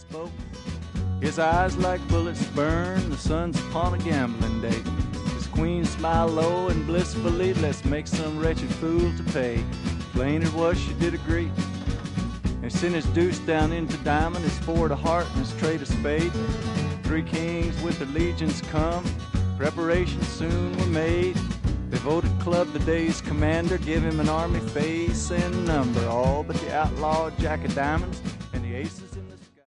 spoke. His eyes like bullets burn, the sun's upon a gambling day. His queen smiled low and blissfully, let's make some wretched fool to pay. Plain it was, she did agree. And sent his deuce down into diamond, his four to heart and his trade of spade. Three kings with their legions come, preparations soon were made. They voted Club the day's commander, give him an army face and number, all but the outlaw Jack of Diamonds and the aces in the